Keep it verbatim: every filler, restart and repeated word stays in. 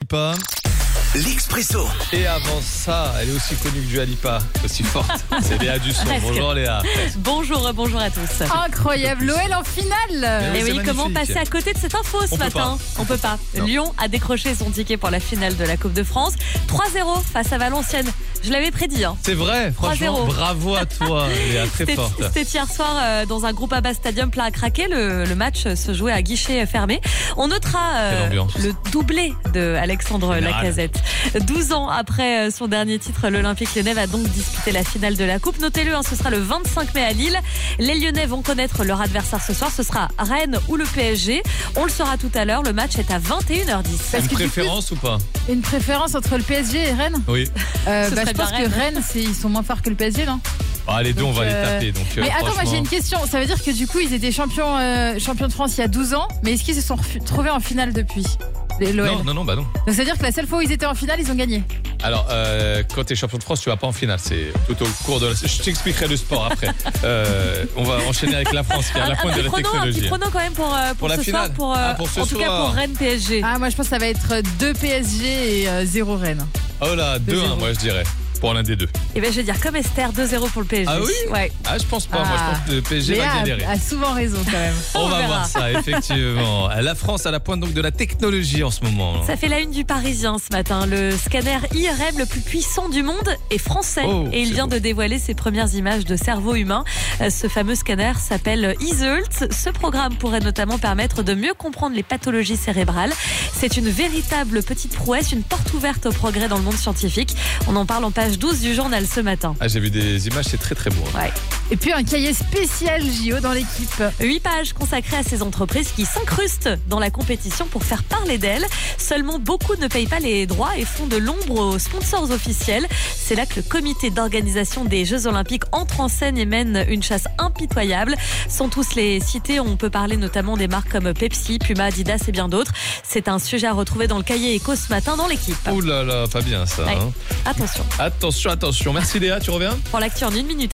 Lipa. L'Expresso. Et avant ça, elle est aussi connue que Dua Lipa, aussi forte. C'est Léa Dusson. Bonjour Léa. Bonjour, bonjour à tous. Incroyable, l'O L en finale. Et oui, comment passer à côté de cette info ce On peut matin? pas. On peut pas. Non. Lyon a décroché son ticket pour la finale de la Coupe de France. trois zéro face à Valenciennes. Je l'avais prédit. Hein. C'est vrai, trois franchement, zéro. bravo à toi Léa, très C'était forte. c'était hier soir euh, dans un groupe Abba Stadium plein à craquer. Le, le match se jouait à guichet fermé. On notera euh, Quelle ambiance. le doublé de Alexandre Général. Lacazette. douze ans après euh, son dernier titre, l'Olympique Lyonnais va donc disputer la finale de la Coupe. Notez-le, hein, ce sera le vingt-cinq mai à Lille. Les Lyonnais vont connaître leur adversaire ce soir. Ce sera Rennes ou le P S G. On le saura tout à l'heure. Le match est à vingt et une heures dix. Parce Une que du coup, préférence ou pas? Une préférence entre le P S G et Rennes Oui. euh, Ce bah, serait Je pense bien que Rennes. Rennes, c'est, ils sont moins forts que le P S G, non? Ah, les deux, Donc, on va les euh, taper. Donc, euh, Mais attends, moi franchement. j'ai une question. Ça veut dire que du coup, ils étaient champions, euh, champions de France il y a douze ans, mais est-ce qu'ils se sont refu- trouvés en finale depuis les- l'O L? Non, non, non, bah non. Donc ça veut dire que la seule fois où ils étaient en finale, ils ont gagné. Alors, euh, quand tu es champion de France, tu vas pas en finale. C'est tout au cours de la... Je t'expliquerai le sport après. Euh, on va enchaîner avec la France qui est à la Un, un pointe de petit la prono, un petit technologie. prono quand même pour, euh, pour, Pour la ce finale. soir. Pour, euh, Ah, pour ce en tout cas soir. pour Rennes P S G. Ah, moi je pense que ça va être deux P S G et euh, zéro Rennes. Oh là, deux un, zéro. moi je dirais. Pour l'un des deux. Et ben je vais dire comme Esther, deux zéro pour le P S G. Ah oui Ouais. Ah, je pense pas. Moi, je Ah. pense que le P S G Léa va a, galérer. a souvent raison quand même. On, On va verra. voir ça, effectivement. La France à la pointe donc de la technologie en ce moment. Ça fait la une du Parisien ce matin. Le scanner I R M le plus puissant du monde est français. Oh, et il c'est vient beau. de dévoiler ses premières images de cerveau humain. Euh, Ce fameux scanner s'appelle Isult. Ce programme pourrait notamment permettre de mieux comprendre les pathologies cérébrales. C'est une véritable petite prouesse, une porte ouverte au progrès dans le monde scientifique. On en parle en page douze du journal ce matin. Ah, j'ai vu des images, c'est très très beau. hein. Ouais. Et puis un cahier spécial J O dans l'équipe. Huit pages consacrées à ces entreprises qui s'incrustent dans la compétition pour faire parler d'elles. Seulement, beaucoup ne payent pas les droits et font de l'ombre aux sponsors officiels. C'est là que le comité d'organisation des Jeux Olympiques entre en scène et mène une chasse impitoyable. Sans tous les citer, on peut parler notamment des marques comme Pepsi, Puma, Adidas et bien d'autres. C'est un sujet à retrouver dans le cahier Éco ce matin dans l'équipe. Ouh là là, pas bien ça. Ouais. hein. Attention, Attention, attention. Merci Léa, tu reviens? pour l'actu en une minute.